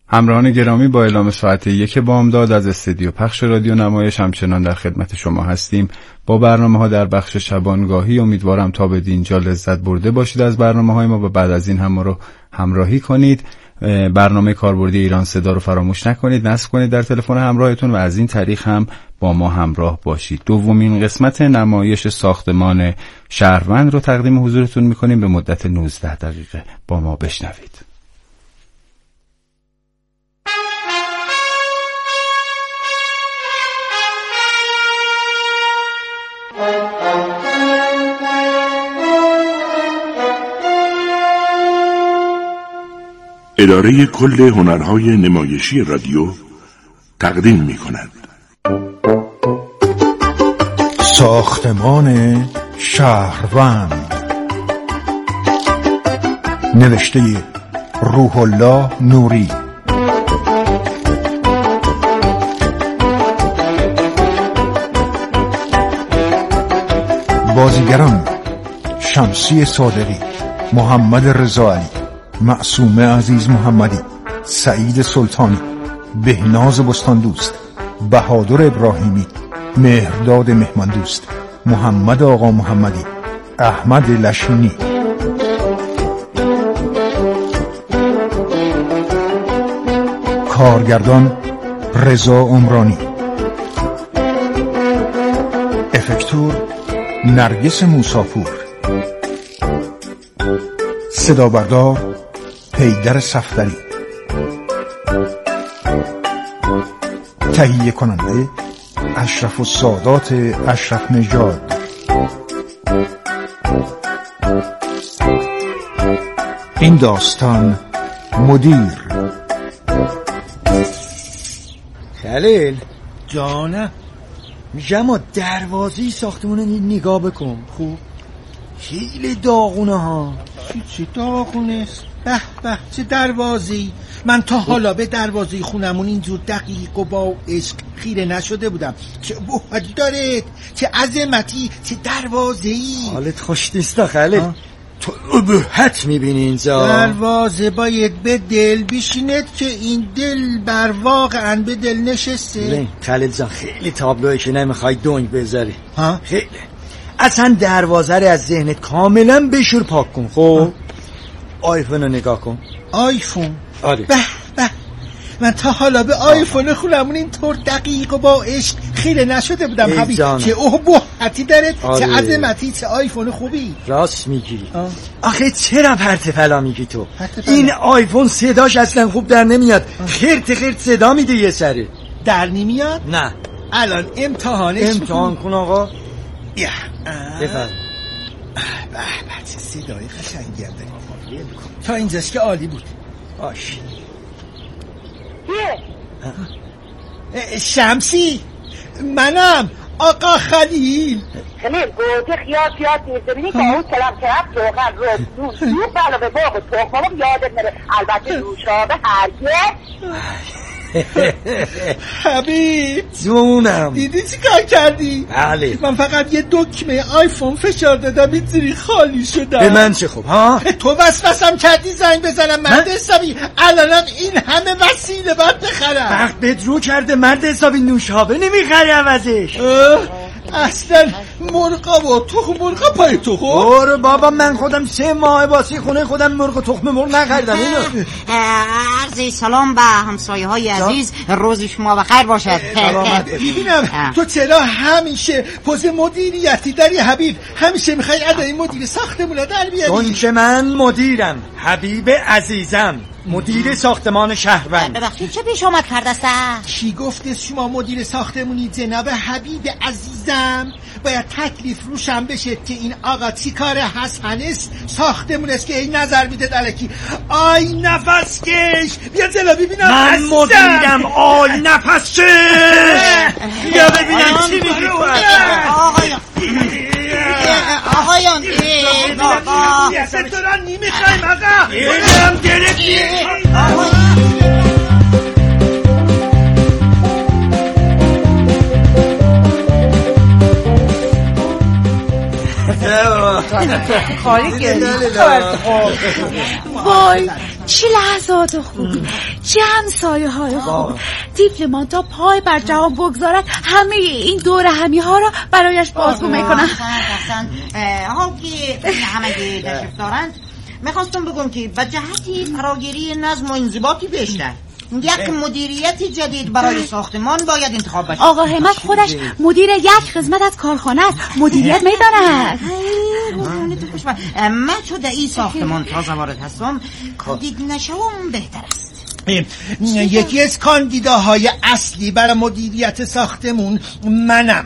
همراهان گرامی، با اعلام ساعت 1 بامداد از استودیو پخش رادیو نمایش همچنان در خدمت شما هستیم با برنامه‌ها در بخش شبانگاهی. امیدوارم تا به دینجا لذت برده باشید از برنامه‌های ما و بعد از این هم ما رو همراهی کنید. برنامه کاربردی ایران صدا رو فراموش نکنید، نصب کنید در تلفن همراهتون و از این طریق هم با ما همراه باشید. دومین قسمت نمایش ساختمان شهروند رو تقدیم حضورتون می‌کنیم به مدت 19 دقیقه. با ما بشنوید. اداره کل هنرهای نمایشی رادیو تقدیم می کند ساختمان شهروند، نوشته روح الله نوری، بازیگران شمسی صادقی، محمد رضایی، معصومه عزیز محمدی، سعید سلطانی، بهناز بستاندوست، بهادر ابراهیمی، مهرداد مهماندوست، محمد آقا محمدی، احمد لشینی. کارگردان رضا عمرانی، افکتور نرگس موساپور، صدا بردار حیدر صفدری، تهیه کننده اشرف السادات اشرف نژاد. این داستان مدیر. خلیل جانم، میگم دروازه ساختمون نگاه بکن. خوب خیلی داغونه ها. چی داغونه است؟ به به چه دروازه‌ای. من تا حالا به دروازه خونمون اینجور دقیق و با عشق خیره نشده بودم. چه ابهتی داره، چه عظمتی، چه دروازه‌ای. حالت خوش نیست خلیل؟ تو ابهت میبینی اینجا؟ دروازه باید به دل بشیند که این دل بر واقعا به دل نشسته. خلیل جان خیلی تابلوه که نمیخوای دنگ بذاری. ها؟ خیلی اصلا دروازه رو از ذهنت کاملا بشور، پاک کن. خب آیفون رو نگاه کن. آیفون؟ آره. به به من تا حالا به آیفون خونمون اینطور دقیق و با عشق خیره نشده بودم حبیب. چه ابهتی داره، چه عظمتی، چه آیفون خوبی. راست میگی. آخه چرا پرت پلا میگی تو؟ این آیفون صداش اصلا خوب در نمیاد. خرت صدا میده یه سره. در نمیاد؟ نه. الان امتحان کن آقا. بیا بفرم. به چه صدای قشنگی هم داری. تا اینجاش که عالی بود. باش. شمسی، منم آقا خلیل. خلیل گوجه خیاط نیست. ببینی که اون کلم روغن رو بالا به باغ تخمم یادت نره. البته نوشابه هرگز. حبیب جونم، دیدی چی کار کردی؟ بله. من فقط یه دکمه آیفون فشار دادم اینجوری خالی شدم. به من چه خوب ها؟ تو وسوسم کردی زنگ بزنم مرد حسابی. الانم این همه وسیله باید بخرم. وقت بدرو کرده مرد حسابی نوشابه نمیخری عوضش. اصلا مرغا و تخم مرغا پای تو خود. برو بابا، من خودم 3 ماه باسی خونه خودم مرغ و تخم مرغ نخریدم. اینو عرض سلام به همسایه های عزیز، روز شما بخیر باشد. ببینم تو چرا همیشه پوز مدیریتی داری حبیب؟ همیشه میخوای ادای مدیر ساختمون در بیاری. اون که من مدیرم، حبیب عزیزم مدیر ساختمان شهروند. ببخشید چه پیش آمد کرده است؟ کی گفته شما مدیر ساختمونی جناب حبیب عزیزم؟ باید تکلیف روشن بشه که این آقا چی کاره حسن است ساختمون است که این نظر میده دلکی. آی نفس کش بیا جلو ببینم. من مدیرم. آی نفس کش بیا ببینم چی میگی. آقایان بابا دارن نمیخوایم آقا. اینم گرفتی. خالی وای چه لحظات خوبی، چه همسایه های خوب. دیپلمان تا پای بر جهان بگذارد همه این دور همی ها را برایش بازگو میکنن. حال که همه تشریف دارند میخواستم بگم که به جهتی فراگیری نظم و انضباطی بیشتر یک مدیریت جدید برای ساختمان باید انتخاب بشه. آقا همت خودش مدیر یک خدمت از کارخانه مدیریت میداند. من چون در این ساختمان تازه وارد هستم کاندید نشوم بهتر است. یکی از کاندیداهای اصلی برای مدیریت ساختمون منم.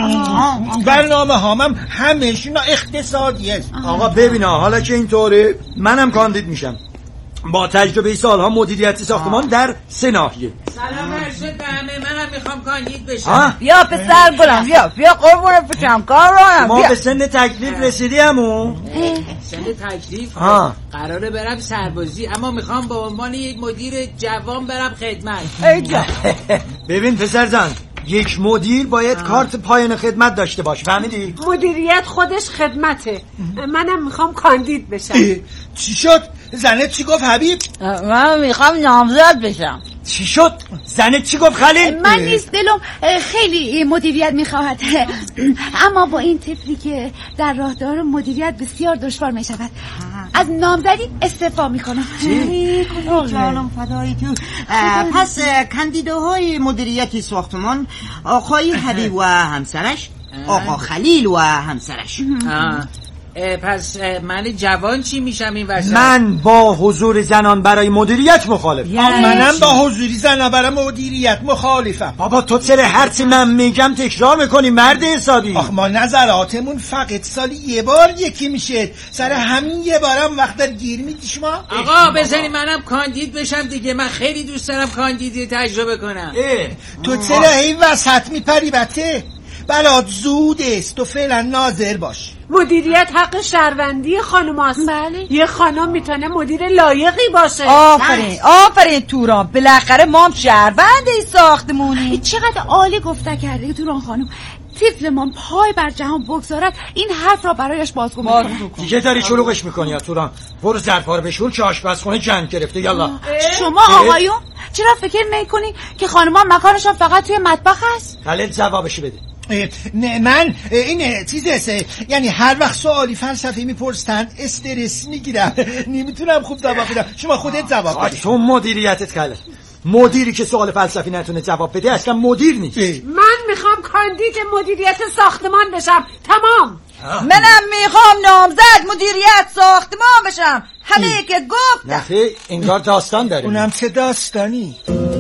برنامه هامم همشون اقتصادی است. آقا ببینه حالا که اینطوره منم کاندید میشم با تجربه سالها مدیریت ساختمان در 3 ناحیه. سلام ارشد به همه، منم میخوام کاندید بشم. بیا پسر گلم بیا قربونت بشم کار راهم. ما به سن تکلیف رسیدیم. سن تکلیف قراره برم سربازی، اما میخوام به عنوان یک مدیر جوان برم خدمت. ببین پسر زن، یک مدیر باید کارت پایان خدمت داشته باشه، فهمیدی؟ مدیریت خودش خدمته. منم میخوام کاندید بشم. چی شد؟ زنت چی گفت حبیب؟ من میخوام نامزد بشم. چی شد؟ زنت چی گفت خلیل؟ من نیست دلم خیلی مدیریت میخواهد، اما با این طفلی که در راهدار مدیریت بسیار دشوار میشود. از نامزدی استعفا میکنم. جانم فدای تو. پس کاندیداهای مدیریت ساختمان آقای حبیب و همسرش، آقا خلیل و همسرش. پس من جوان چی میشم این وسط؟ من با حضور زنان برای مدیریت مخالف. منم با حضور زنان برای مدیریت مخالفم. بابا تو چرا هرچی من میگم تکرار میکنی مرد حسابی؟ ما نظراتمون فقط سالی یه بار یکی میشه، سر همین یه بارم وقت در گیر میدی شما. آقا بزنی منم کاندید بشم دیگه، من خیلی دوست دارم کاندیدی تجربه کنم. تو چرا این وسط میپری بته؟ بلاد زود است، تو فعلا ناظر باش. مدیریت حق شهروندی خانم هست. بله. یه خانم میتونه مدیر لایقی باشه. آفرین توران، بالاخره ما هم شهروند این ساختمونی. چقدر عالی گفته کرده توران خانم. دیپلمان پای بر جهان بگذارد این حرف را برایش بازگو میکنه. دیگه داری شلوغش میکنی یا توران؟ برو ظرفا رو بشور که آشپزخونه جنگ گرفته. یالا. شما آقایون چرا فکر میکنی که خانم‌ها مکانشون فقط توی مطبخ است؟ خلیل جوابشو بده. نه من این چیزه، یعنی هر وقت سوالی فلسفی میپرستن استرس میگیرم، نمیتونم خوب جواب بدم. شما خودت جواب بده. تو مدیریتت خلیل. مدیری که سوال فلسفی نتونه جواب بده اصلا مدیر نیست. من میخوام کاندید مدیریت ساختمان بشم. تمام. منم میخوام نامزد مدیریت ساختمان بشم. همه که گفت. نخی انگار داستان داره. اونم چه داستانی؟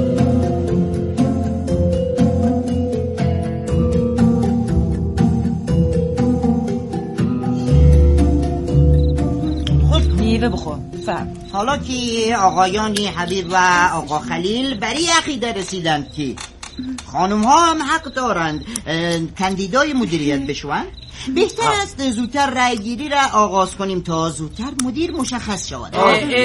بخور. حالا که آقایانی حبیب و آقا خلیل بری عقیده رسیدند که خانم ها هم حق دارند کاندیدای مدیریت بشوند، بهتر است زودتر رای گیری را آغاز کنیم تا زودتر مدیر مشخص شود.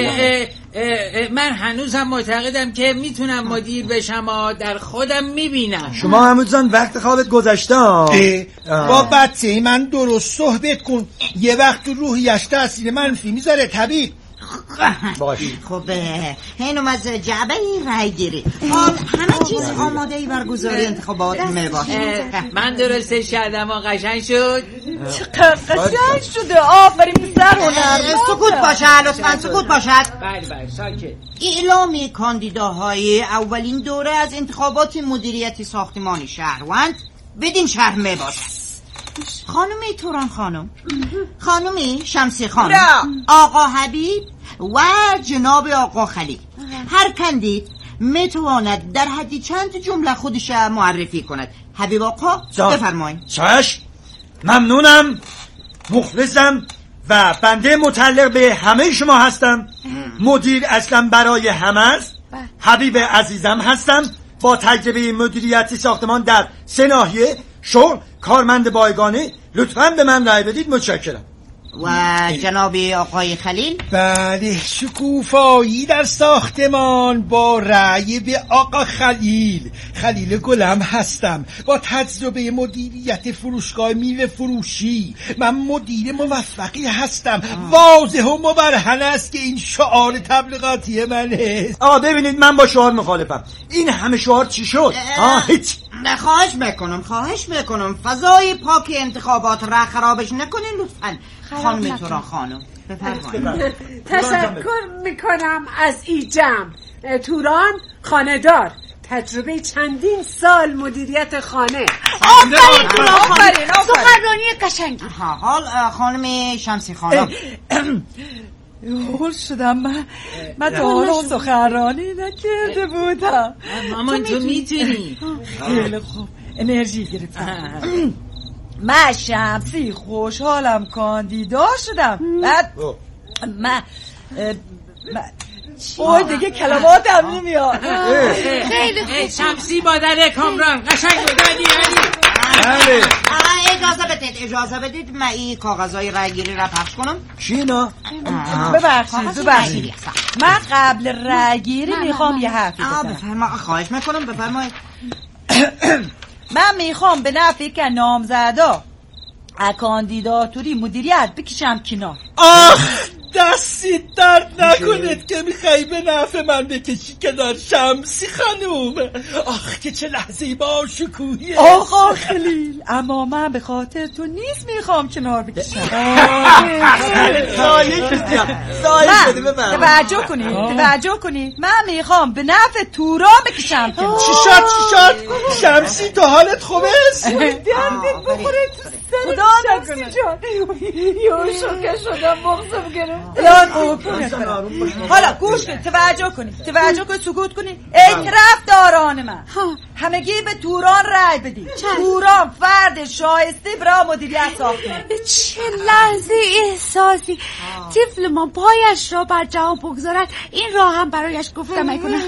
من هنوزم معتقدم که میتونم مدیر بشم، در خودم میبینم. شما هموزان وقت خوابت گذشته. با بچه من درست صحبت کن، یه وقت تو روحیش تاثیر منفی میذاره. طبیب باش. خب هنوز از جعبه رای گیری حال همه چیز آماده ای برگزاری انتخابات میباشه. من درستش کردم و قشنگ شد. چقدر قشنگ شده. آفرین پسر هنر. سکوت باشد لطفا، سکوت باشد. بله ساکت. اعلام کاندیداهای اولین دوره از انتخابات مدیریت ساختمان شهروند بدین شهر میباشد. خانمی توران خانم، خانمی شمسی خانم، آقا حبیب و جناب آقا خلیل. هر کاندید میتواند در حدی چند جمله خودش معرفی کند. حبیب آقا بفرمایید. چشم، ممنونم، مخلصم و بنده متعلق به همه شما هستم. مدیر اصلا برای همه است. حبیب عزیزم هستم با تجربه مدیریتی ساختمان در 3 ناحیه. شغل، کارمند بایگانه. لطفاً به من رای بدید. متشکرم. و جناب آقای خلیل؟ بله، شکوفایی در ساختمان با رأی به آقا خلیل گلم هستم، با تجربه مدیریت فروشگاه میوه فروشی. من مدیر موفقی هستم. واضح و مبرهن است که این شعار تبلیغاتی منه. ببینید، من با شعار مخالفم. این همه شعار چی شد؟ هیچ. خواهش میکنم فضای پاک انتخابات را خرابش نکنین لطفاً. خانم توران خانم بفرمایید. تشکر میکنم از این جمع. توران خانه‌دار، تجربه چندین سال مدیریت خانه. آفرین سخنرانی قشنگی. حال خانم شمسی خانم. هول شدم. من تا حالا سخنرانی نکرده بودم. مامان تو میتونی. خیلی خوب، انرژی گرفتم. من شمسی خوشحالم کاندیدا شدم. بعد من دیگه کلماتم نمیاد. خیلی خوب. شمسی مادر کامران قشنگ بگردی. اجازه بدید من این کاغذهای رأیگیری را پخش کنم. چی اینا؟ ببخشید من قبل رأیگیری میخوام یه حرفی بزنم. خواهش میکنم بفرمایید. من میخوام به نفع که نامزدا کاندیداتوری مدیریت بکشم کنار. دستی درد نکنید که میخوایی به نفع من بکشی کنار شمسی خانوم. که چه لحظه‌ای با شکوهیه. آقا خلیل، اما من به خاطر تو نیست میخوام کنار بکشم. توجه کنید من میخوام به نفع تورا بکشم کنار. چی شد؟ شمسی تو حالت خوبه است؟ دردت بخوره تو خدا شمسی جان. یه شوکه شدم مغزم گرفت. حالا گوش کنید، توجه کنید، سکوت کنید. اعتراف داران من، همگی به توران رأی بدید. توران فرد شایسته برای مدیریت ساختمان. چه لحظه احساسی. طفل ما پایش را بر جهان بگذارد، این راه هم برایش گفتم میکنم.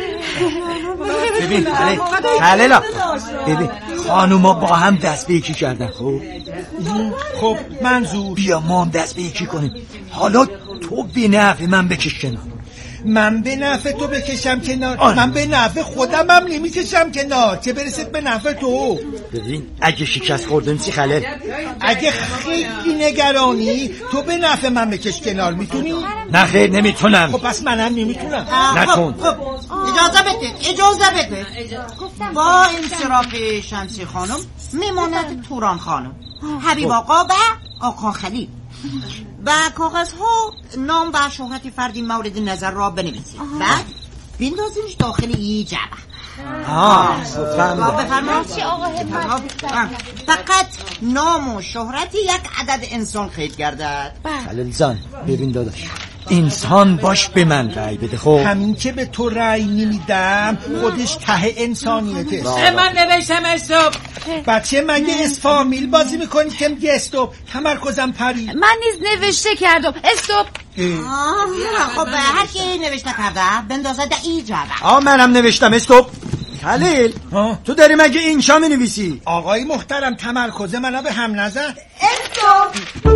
ببین خلیلا، ببین خانوما با هم دست به یکی کردن. خب منظور بیا ما هم دست به یکی کنیم. حالا تو به نفع من بکش کنار. من به نفع تو بکشم کنار؟ من به نفع خودم هم نمیکشم کنار، چه برسید به نفع تو. ببین اگه شکست خوردن چی خلل؟ اگه خیلی نگرانی تو به نفع من بکش کنار، میتونی؟ نه خیر نمیتونم. خب پس منم نمیتونم. نکن. اجازه بده. با انصراف شمسی خانم میماند توران خانم، حبیب آقا و آقا خلیل. و کاغذها نام و شهرت فردی مورد نظر را بنویسید. بعد بندازینش داخل این جعبه. چی آقا فقط نام و شهرت یک عدد انسان خید گردد. خلیل جان ببین داداش، انسان باش به من رأی بده. خب همین که به تو رأی نمیدم خودش ته انسانیته. من نوشتم استوب. بچه مگه اسفامیل بازی میکنی که میگه استوب؟ تمرکزم پرید. من نیز نوشته کردم استوب. خب هر کی نوشته کرده بندازه در این جعبه. منم نوشتم استوب. خلیل تو داری مگه اینجا مینویسی؟ آقای محترم تمرکز منو به هم نزن. استوب.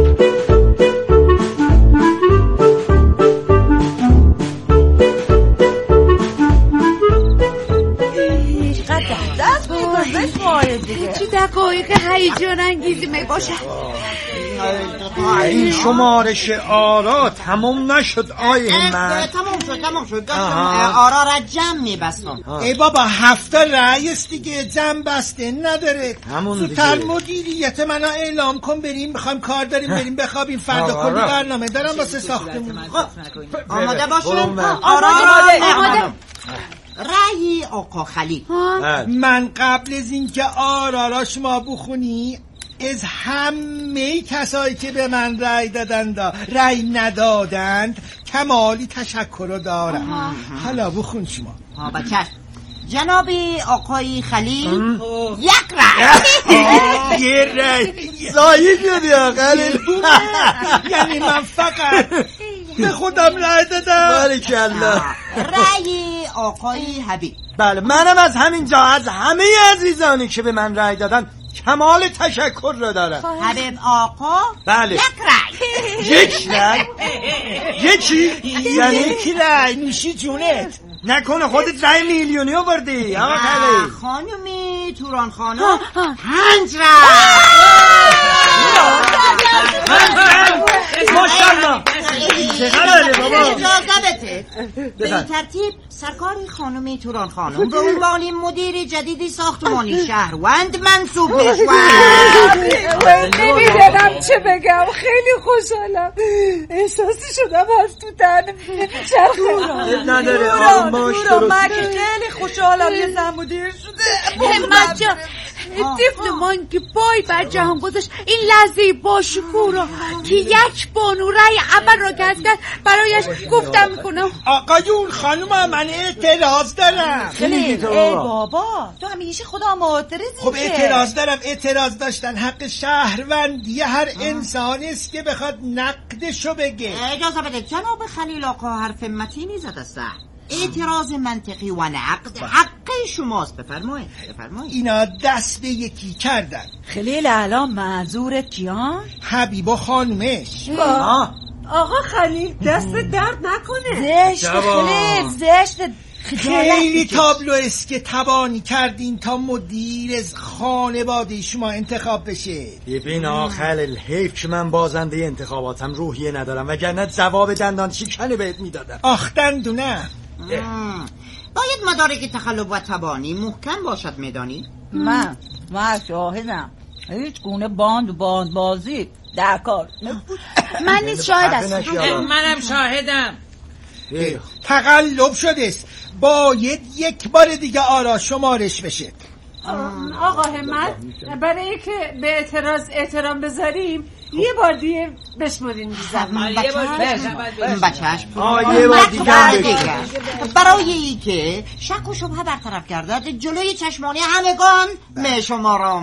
چی دقایق هیجان انگیزی می باشد. این شمارش آرا تمام نشد آیه من. تمام شد آرا را جمع میبستم. ای بابا 7 رأی است دیگه، جمع بسته نداره. زودتر مدیریت منو اعلام کن بریم، میخوایم کار داریم بریم بخوابیم. فردا کلی برنامه دارم واسه ساختمون. آماده باشین. آماده. رأی آقا خلیل. من قبل از اینکه آرا را شما بخونی از همه کسایی که به من رأی ندادند کمالی تشکر دارم. حالا بخون شما. بچه جناب آقای خلیل یک رأی. یه رأی زایی شدی خلیل. یعنی من فقط به خودم رأی دادم. بارکالله. رأی آقای حبیب. بله منم از همین جا از همه عزیزانی که به من رأی دادن کمال تشکر را دارم. حبیب آقا بله. یک رای. یک رای؟ یکی؟ یعنی یکی رای نوشی جونت. نکنه خودت رای میلیونی آوردی آقا خالی. خانومی توران خانم 5 رای. ماشاءالله. چقدره بابا؟ اجازه بده. به این ترتیب سرکار خانومی توران خانم به عنوان مدیر جدیدی ساختمانی شهروند منصوب بشود. نمیدونم چه بگم، خیلی خوشحالم. احساسی شدم از تو تنم نمیچرخه. نداره من خیلی خوشحالم یه زن مدیر شده. همت جان طفل من که پای بر جهان گذاشت این لحظه با شکوه را که یک بانو رای اول را کسب کرد برایش گفتم میکنم. آقایون خانوم من اعتراض دارم. ای بابا تو همیشه خدا معترضی. خب اعتراض دارم. اعتراض داشتن حق شهروندی هر انسانی است که بخواد نقدشو بگه. اجازه بده جناب خلیل آقا حرف متینی زد است. اعتراض منطقی و نقد حق شماست. بفرمایید. اینا دست به یکی کردن. خلیل الان منظورت کیان؟ حبیب و خانومش. آقا خلیل دست درد نکنه. زشت خلیل زشت. خیلی تابلو است که تبانی کردین تا مدیر از خانواده شما انتخاب بشه. ببین آخر حیف که من بازنده انتخاباتم روحیه ندارم وگرنه جواب دندان شکنی بهت میدادم. آخ دندونم. باید مدارک تخلف و تبانی محکم باشد میدانی؟ من شاهدم. هیچ گونه باند بازی در کار. من نیز شاهد هستم. منم شاهدم. تقلب شده است. باید یک بار دیگه آرا شمارش بشه. آقا همت برای که به اعتراض احترام بذاریم یه بار دیگه بشمارین بیزم. بچهش یه بار دیگه برای ای که شک و شبه برطرف گردد جلوی چشمانی همگان می شمارم.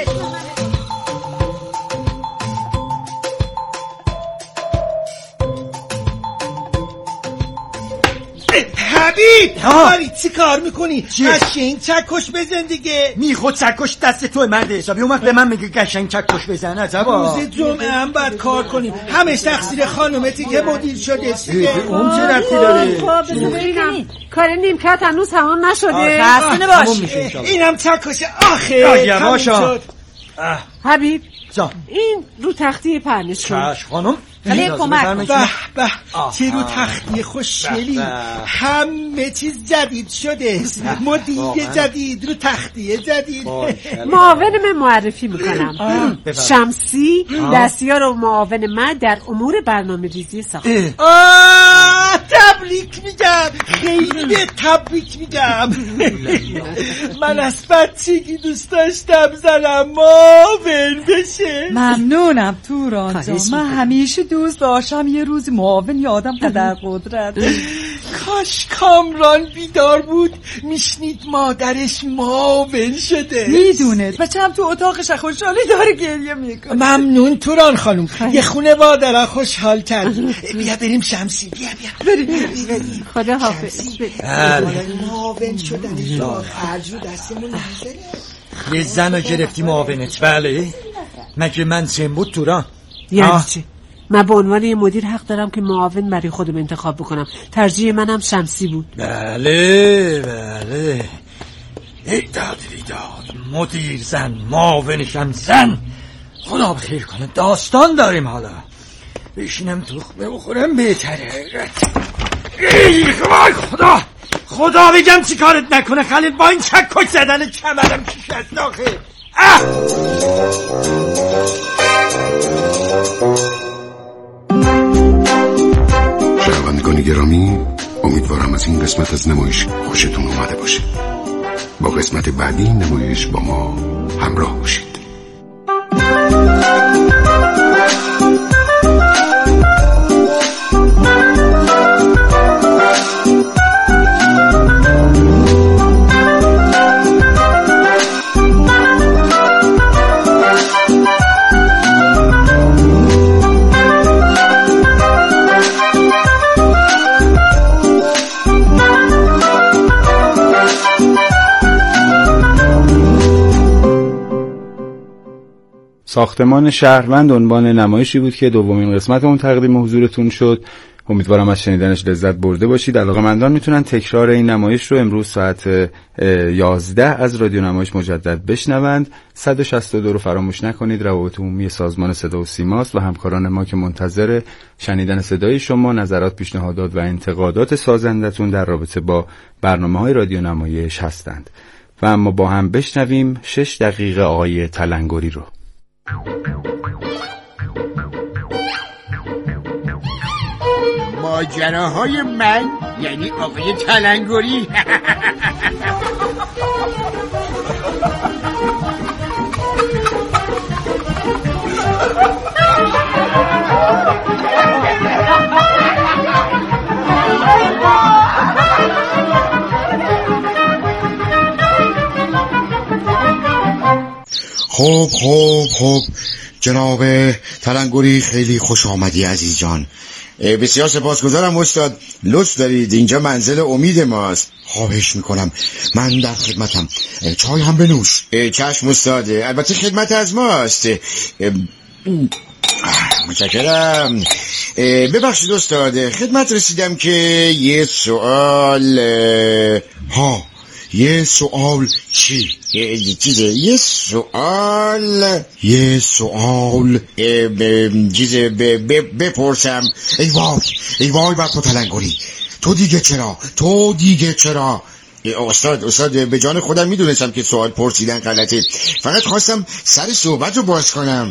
حبیب کاری چی کار میکنی؟ قشنگ چکش بزن دیگه. خود چکش دست توی مرد حسابی اومد به من میگه قشنگ چکش بزن. عجبا روز جمعه هم باید کار کنیم. همش تقصیر خانومتی که مدیر شده است. اون چه رفتی داره؟ کار نیمکت هنوز تمام نشده. خسته باش. اینم چکش آخه تموم شد. حبیب این رو تختی پرنش کن. خانم خیلی کمک. به چه رو تختی خوشگلی. همه چیز جدید شده است. مدیر جدید رو تختی جدید. معاون من معرفی میکنم. شمسی دستیار و معاون من در امور برنامه ریزی ساختمان. تبریک میگم. خیلی تبریک میگم. من از بچگی دوست داشتم زنم معاون بشه. ممنونم توران جان. من همیشه دوست داشتم یه روز معاون یادم قدر قدرت. کاش کامران بیدار بود میشنید مادرش معاون شده. میدونه بچه هم تو اتاقش خوشحالی داره گریه میکنه. ممنون توران خانم. یه خونه مادرها خوشحال کردیم. بیا بریم شمسی. بیا بریم. خدا حافظ. معاون شدنش با خرج رو دستمون نزده. یه زن رو گرفتی معاونت. بله مگه من سیم بود توران؟ یعنی چی؟ من به عنوان یه مدیر حق دارم که معاون برای خودم انتخاب بکنم. ترجیح منم شمسی بود. بله ایداد مدیر زن معاونشم زن. خدا بخیر کنه. داستان داریم حالا. بشینم تخمه بخورم بهتره. خدا بگم چی کارت نکنه خلیل با این چکش زدن کمرم چی شد آخه. شنوندگان گرامی امیدوارم از این قسمت از نمایش خوشتون اومده باشه. با قسمت بعدی نمایش با ما همراه باشید. ساختمان شهروند عنوان نمایشی بود که دومین قسمت اون تقدیم حضورتون شد. امیدوارم از شنیدنش لذت برده باشید. علاقه‌مندان میتونن تکرار این نمایش رو امروز ساعت 11 از رادیو نمایش مجدد بشنوند. 162 رو فراموش نکنید. روابط عمومی سازمان صدا و سیماست و همکاران ما که منتظر شنیدن صدای شما، نظرات، پیشنهادات و انتقادات سازندتون در رابطه با برنامه‌های رادیو نمایش هستند. و اما با هم بشنویم 6 دقیقه آقای تلنگری رو. ماجراهای من یعنی آقای تلنگری. خب جناب تلنگری، خیلی خوش آمدی عزیز جان. بسیار سپاسگزارم استاد، لطف دارید، اینجا منزل امید ماست. خواهش میکنم، من در خدمتم. چای هم بنوش. چشم استاد، البته خدمت از ماست. متشکرم. ببخشید استاد، خدمت رسیدم که یه سوال چی؟ یه سوال بپرسم. ای وای بر تو تلنگری، تو دیگه چرا؟ استاد به جان خودم میدونستم که سوال پرسیدن غلطه، فقط خواستم سر صحبت رو باز کنم.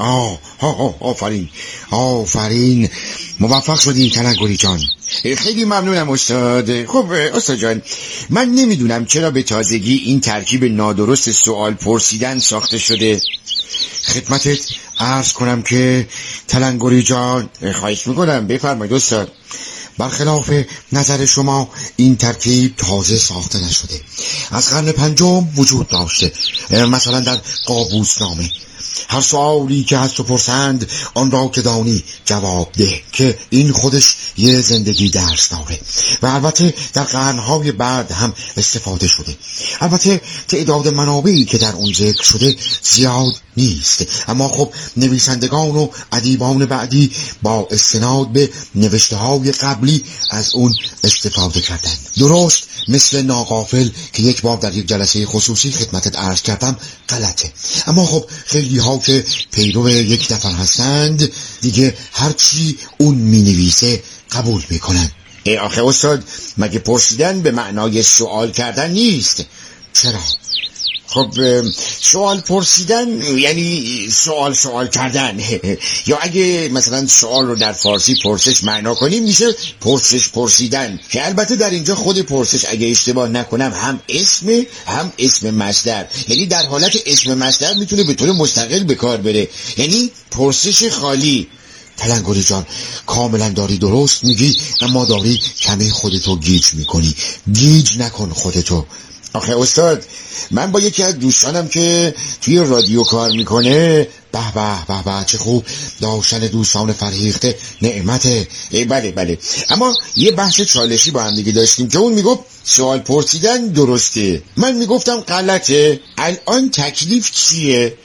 آفرین، موفق شدی تلنگری جان، خیلی ممنونم استاد. خب استاد جان، من نمیدونم چرا به تازگی این ترکیب نادرست سوال پرسیدن ساخته شده. خدمتت عرض کنم که تلنگری جان، خواهش میکنم بفرمایید استاد. برخلاف نظر شما این ترکیب تازه ساخته نشده، از قرن 5 وجود داشته. مثلا در قابوسنامه هر سوالی که هست و پرسند آن را که دانی جواب ده، که این خودش یه زندگی درس داره و البته در قرنهای بعد هم استفاده شده. البته تعداد منابعی که در اون ذکر شده زیاد نیست، اما خب نویسندگان و ادیبان بعدی با استناد به نوشته های قبلی از اون استفاده کردن. درست مثل ناغافل که یک بار در یک جلسه خصوصی خدمتت عرض کردم غلطه، اما خب خیلی ها که پیرو یک نفر هستند دیگه هرچی اون می نویسه قبول میکنن. آخه استاد، مگه پرسیدن به معنای سوال کردن نیست؟ چرا؟ خب سوال پرسیدن یعنی سوال کردن. یا اگه مثلا سوال رو در فارسی پرسش معنا کنیم میشه پرسش پرسیدن، که البته در اینجا خود پرسش اگه اشتباه نکنم هم اسم مصدر، یعنی در حالت اسم مصدر میتونه به طور مستقل به کار بره، یعنی پرسش خالی. تلنگری جان، کاملا داری درست میگی، اما داری کمی خودتو گیج میکنی. گیج نکن خودتو. آخه استاد، من با یکی از دوستانم که توی رادیو کار میکنه، به چه خوب، داشتن دوستان فرهیخته نعمته. بله، اما یه بحث چالشی با هم دیگه داشتیم که اون میگفت سوال پرسیدن درسته، من میگفتم غلطه. الان تکلیف چیه؟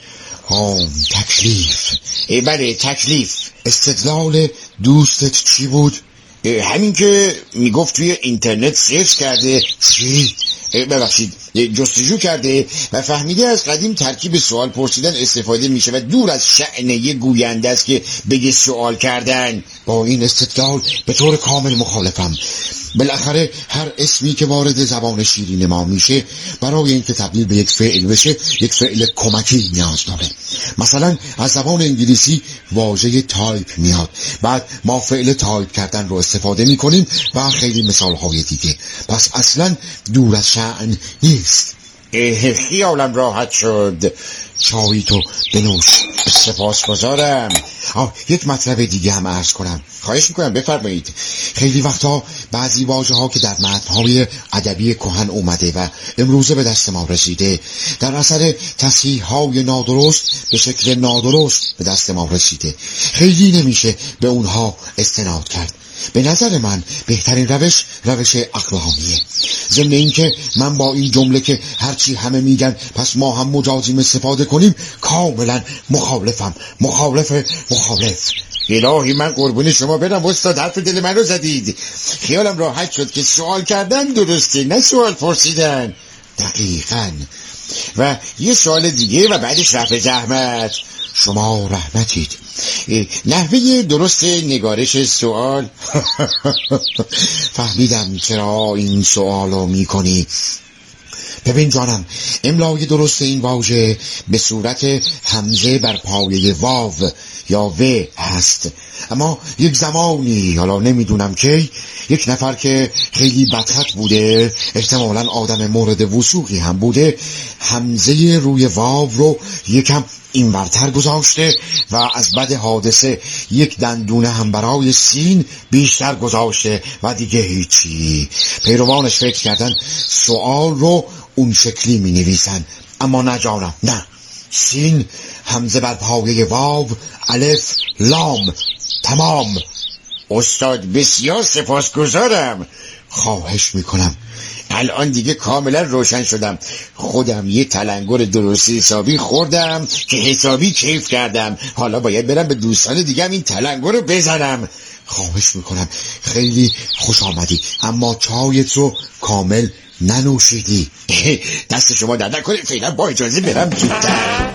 تکلیف. بله، تکلیف. استدلال دوستت چی بود؟ همین که میگفت توی اینترنت سرچ کرده، جستجو کرده و فهمیده از قدیم ترکیب سوال پرسیدن استفاده میشه و دور از شأن یه گوینده است که بگه سوال کردن. با این استدلال به طور کامل مخالفم. بالاخره هر اسمی که وارد زبان شیرین ما میشه برای اینکه تبدیل به یک فعل بشه یک فعل کمکی نیاز داره. مثلا از زبان انگلیسی واژه تایپ میاد، بعد ما فعل تایپ کردن رو استفاده میکنیم و خیلی مثالهای دیگه. پس اصلا دور از شأن نیست. خیالم راحت شد. چای تو بنوش. سپاسگزارم. یک مطلب دیگه هم عرض کنم. خواهش میکنم بفرمایید. خیلی وقتا بعضی واژه ها که در متن‌های ادبی کهن اومده و امروزه به دست ما رسیده، در اثر تصحیح های نادرست به شکل نادرست به دست ما رسیده. خیلی نمیشه به اونها استناد کرد. به نظر من بهترین روش عقلانیه. ضمن این که من با این جمله که هرچی همه میگن پس ما هم مجازیم استفاده کنیم کاملا مخالفم. مخالف. الهی من قربون شما برم استاد، حرف دل من رو زدید. خیالم راحت شد که سوال کردن درسته، نه سوال پرسیدن. دقیقاً. و یه سوال دیگه و بعدش رفع زحمت. شما رحمتید. نحوه درست نگارش سوال فهمیدم چرا این سوال رو میکنی. ببین جانم، املای درست این واژه به صورت همزه بر پایه واو یا و هست، اما یک زمانی، حالا نمیدونم کی، یک نفر که خیلی بدخط بوده، احتمالاً آدم مورد وثوقی هم بوده، همزه روی واو رو یکم این برتر گذاشته و از بد حادثه یک دندونه هم برای سین بیشتر گذاشته و دیگه هیچی. پیروانش فکر کردن سوال رو اون شکلی می نویسن، اما نه جانم، نه. سین همزه بر پایه واو، الف لام، تمام. استاد بسیار سپاسگزارم. خواهش میکنم. الان دیگه کاملا روشن شدم. خودم یه تلنگر درستی حسابی خوردم که حسابی کیف کردم. حالا باید برم به دوستان دیگم این تلنگر رو بزنم. خواهش میکنم. خیلی خوش آمدی، اما چایت رو کامل ننوشیدی. دست شما درد نکنه. فعلا با اجازه برم زودتر.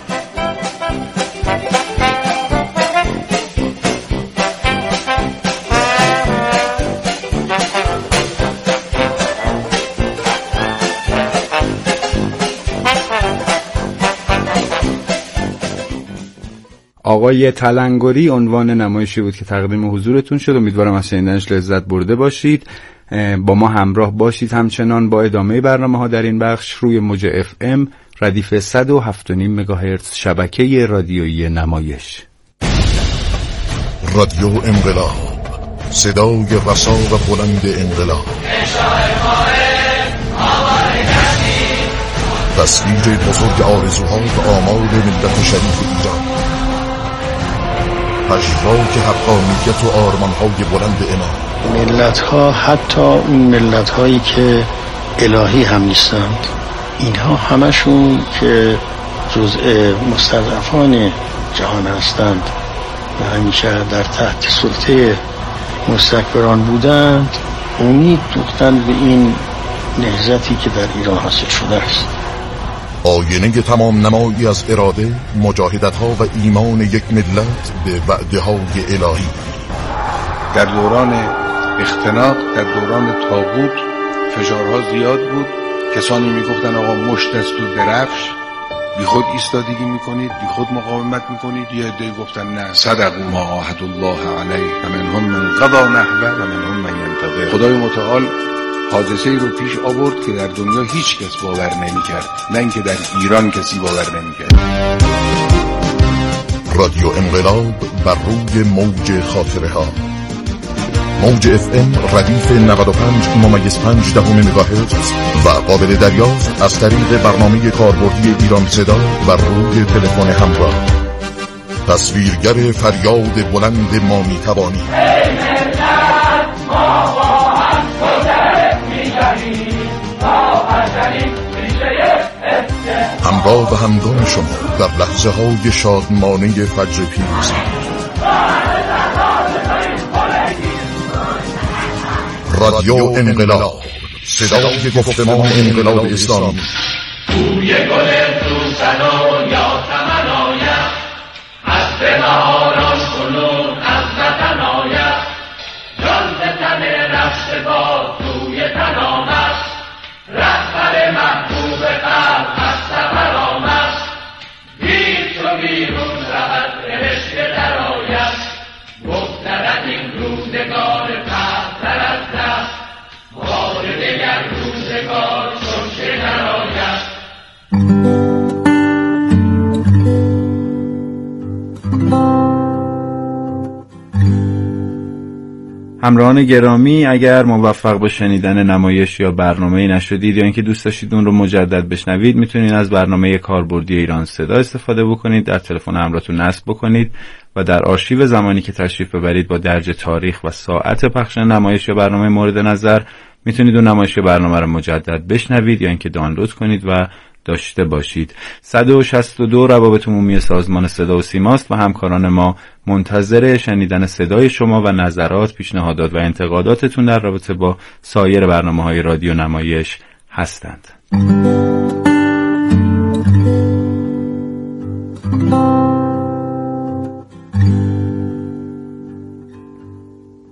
آقای تلنگری عنوان نمایشی بود که تقدیم حضورتون شد. امیدوارم از شنیدنش لذت برده باشید. با ما همراه باشید همچنان با ادامه برنامه‌ها در این بخش روی موج FM ردیف 107.5 مگاهرتز شبکه رادیویی نمایش. رادیو انقلاب، صدای رسا و بلند انقلاب. تصویر بزرگ آرزوها و آمال ملت شریف ایران. پژواک حقانیت و آرمان‌های بلند امام. ملت‌ها، حتی اون ملت‌هایی که الهی هم نیستند، اینها همشون که جزء مستضعفان جهان هستند و همیشه در تحت سلطه مستکبران بودند، امید دوختند به این نهضتی که در ایران حاصل شده است. آینه تمام نمایی از اراده، مجاهدت‌ها و ایمان یک ملت به وعده‌های الهی. در دوران اختناق، در دوران طاغوت فشارها زیاد بود. کسانی میگفتن آقا مشت است و درفش، بی خود ایستادگی میکنید، بی خود مقاومت میکنید. یه عده گفتن نه، صدقوا ما عاهد الله علیه و منهم من قضا نحبه و منهم من ینتظر. خدای متعال حادثه‌ای رو پیش آورد که در دنیا هیچ کس باور نمی‌کرد، نه اینکه در ایران کسی باور نمی‌کرد. رادیو انقلاب بر روی موج خاطره‌ها. موج FM ردیف 95.5 مگاهرتز و قابل دریافت از طریق برنامه کاربردی ایران صدا بر روی تلفن همراه. تصویرگر فریاد بلند ما می‌توانی. همراه و همگام شما در لحظه های شادمانه فجر پیروزی. رادیو انقلاب، صدای گفتمان انقلاب اسلامی. توی گل سوسن و یا تمن آید، از بهاران کنون از وطن آید، جان به تن رفت با توی تن آمد، رهبر محبوب قلب از سفر آمد، دید چو بیرون رود فرشته در آید، گفترد این روزگار پهتر از دست، بار دگر روزگار چون چه در آید. همراهان گرامی، اگر موفق به شنیدن نمایش یا برنامه نشدید یا اینکه دوست داشتید اون رو مجدد بشنوید، میتونید از برنامه کاربردی ایران صدا استفاده بکنید، در تلفن همراهتون نصب بکنید و در آرشیو زمانی که تشریف ببرید با درج تاریخ و ساعت پخش نمایش یا برنامه مورد نظر میتونید اون نمایش برنامه رو مجدد بشنوید یا اینکه دانلود کنید و داشته باشید. 162 روابط عمومی سازمان صدا و سیماست و همکاران ما منتظر شنیدن صدای شما و نظرات، پیشنهادات و انتقاداتتون در رابطه با سایر برنامه‌های رادیو نمایش هستند.